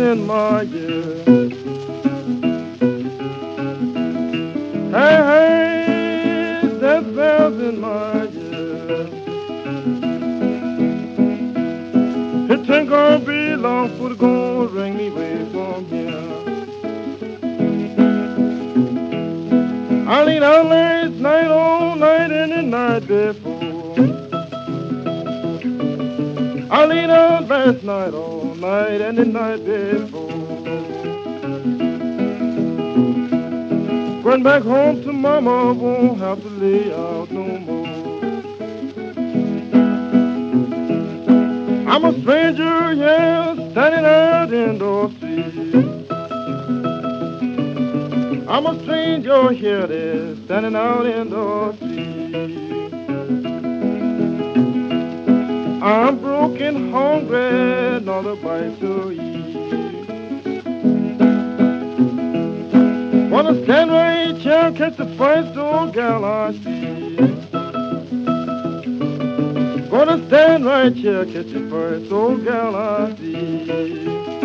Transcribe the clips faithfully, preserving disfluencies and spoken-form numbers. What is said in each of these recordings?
in my ear. Hey, hey, there's bells in my ear. It ain't gonna be long for it's gonna ring me way from here. I laid out last night, all night, and the night before. I laid out last night, all night, and the night before. Going back home to mama, won't have to lay out no more. I'm a stranger, yeah, standing out in the street. I'm a stranger here, there, standing out in the street. I'm broken, hungry, not a bite to eat. Wanna stand right here, catch the first old gal I see. Gonna stand right here, catch the first old gal I see.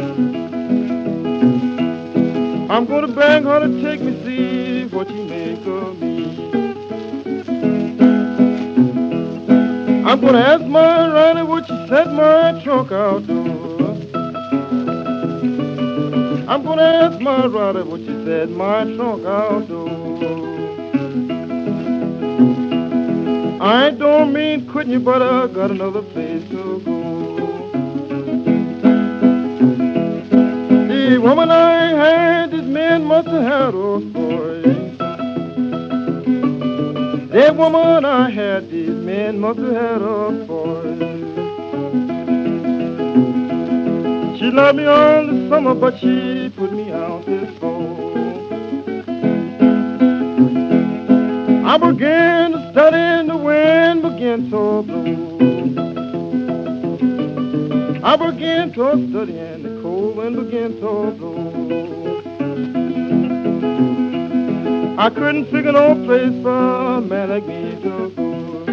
I'm gonna beg her to take me, see what you make of me. I'm gonna ask my rider would she set my trunk out door. I'm gonna ask my rider would she set my trunk out door. I don't mean quitting you, but I got another place to go. The woman I had, this man must have had a story. The woman I had, this man must have had a story. She loved me all the summer, but she put me out this fall. I began to study and the wind began to blow. I began to study and the cold wind began to blow. I couldn't figure no place for a man like me to go.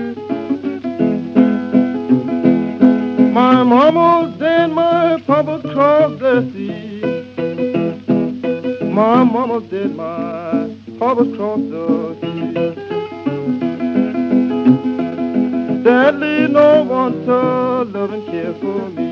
My mama's dead, my papa's crossed the sea. My mama's dead, my papa's crossed the sea. Sadly, no one to love and care for me.